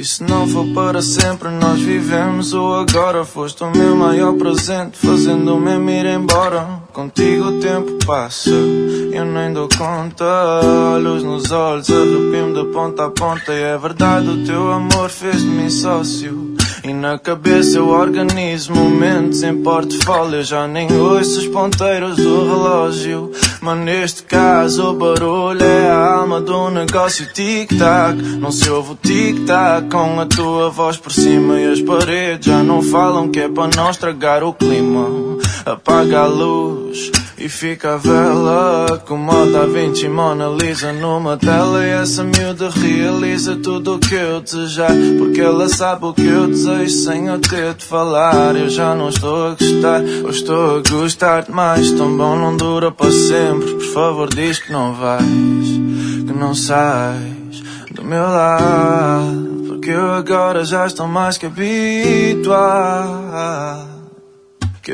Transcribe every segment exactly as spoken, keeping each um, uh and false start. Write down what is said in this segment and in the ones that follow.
se não for para sempre nós vivemos o agora. Foste o meu maior presente, fazendo-me ir embora. Contigo o tempo passa, eu nem dou conta. Olhos nos olhos, arrepio-me de ponta a ponta. E é verdade, o teu amor fez de mim sócio. E na cabeça eu organizo momentos em portfólio. Já nem ouço os ponteiros do relógio, mas neste caso o barulho é a alma do negócio. Tic-tac, não se ouve o tic-tac, com a tua voz por cima. E as paredes já não falam, que é para não estragar o clima. Apaga a luz e fica a vela, como a Da Vinci Mona Lisa numa tela. E essa miúda realiza tudo o que eu desejar, porque ela sabe o que eu desejo sem eu ter de falar. Eu já não estou a gostar, ou estou a gostar demais. Tão bom não dura para sempre, por favor diz que não vais, que não sais do meu lado, porque eu agora já estou mais que habituado, que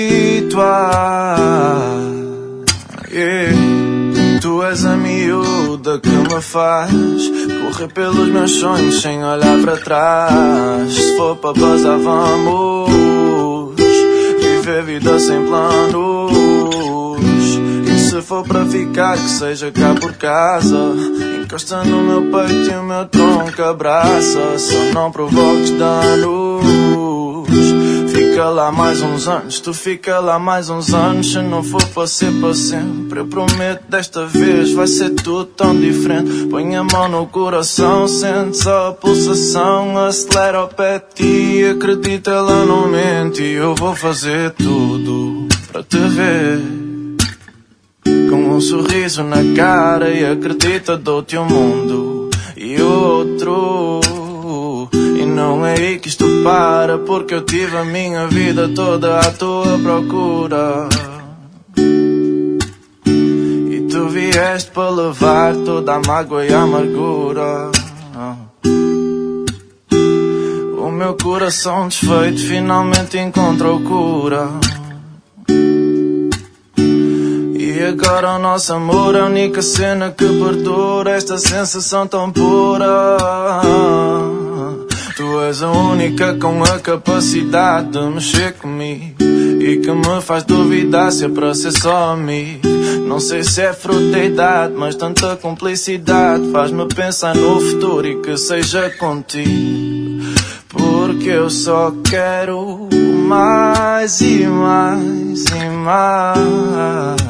habituado, yeah. Tu és a miúda que me faz correr pelos meus sonhos sem olhar para trás. Se for para bazar vamos viver vida sem planos. E se for para ficar que seja cá por casa. Encosta no meu peito e o meu tronco abraça. Só não provoques danos. Fica lá mais uns anos, tu fica lá mais uns anos. Se não for para ser para sempre, eu prometo desta vez vai ser tudo tão diferente. Põe a mão no coração, sente só a pulsação. Acelera o pé de ti, acredita, ela não mente. E eu vou fazer tudo para te ver com um sorriso na cara. E acredita, dou-te um mundo e outro. E não é aí que isto para, porque eu tive a minha vida toda à tua procura. E tu vieste para levar toda a mágoa e a amargura. O meu coração desfeito finalmente encontrou cura. E agora o nosso amor é a única cena que perdura esta sensação tão pura. Tu és a única com a capacidade de mexer comigo e que me faz duvidar se é para ser só amigo. Não sei se é fruto da idade, mas tanta cumplicidade faz-me pensar no futuro e que seja contigo. Porque eu só quero mais e mais e mais.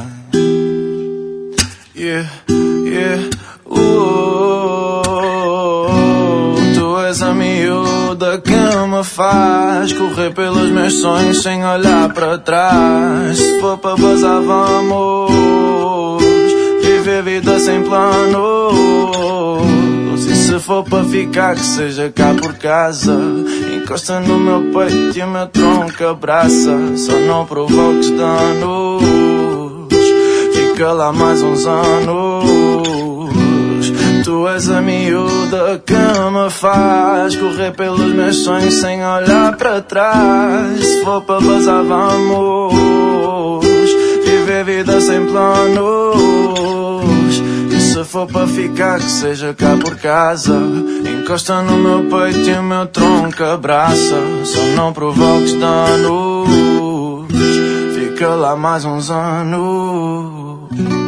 Yeah, yeah, uh, tu és a miúda que me faz correr pelos meus sonhos sem olhar para trás. Se for para bazar vamos viver vida sem planos. E se for para ficar que seja cá por casa. Encosta no meu peito e o meu tronco abraça. Só não provoques danos. Fica lá mais uns anos. Tu és a miúda que me faz correr pelos meus sonhos sem olhar para trás. Se for para bazar vamos viver vida sem planos. E se for para ficar que seja cá por casa. Encosta no meu peito e o meu tronco abraça. Só não provoques danos. Fica lá mais uns anos.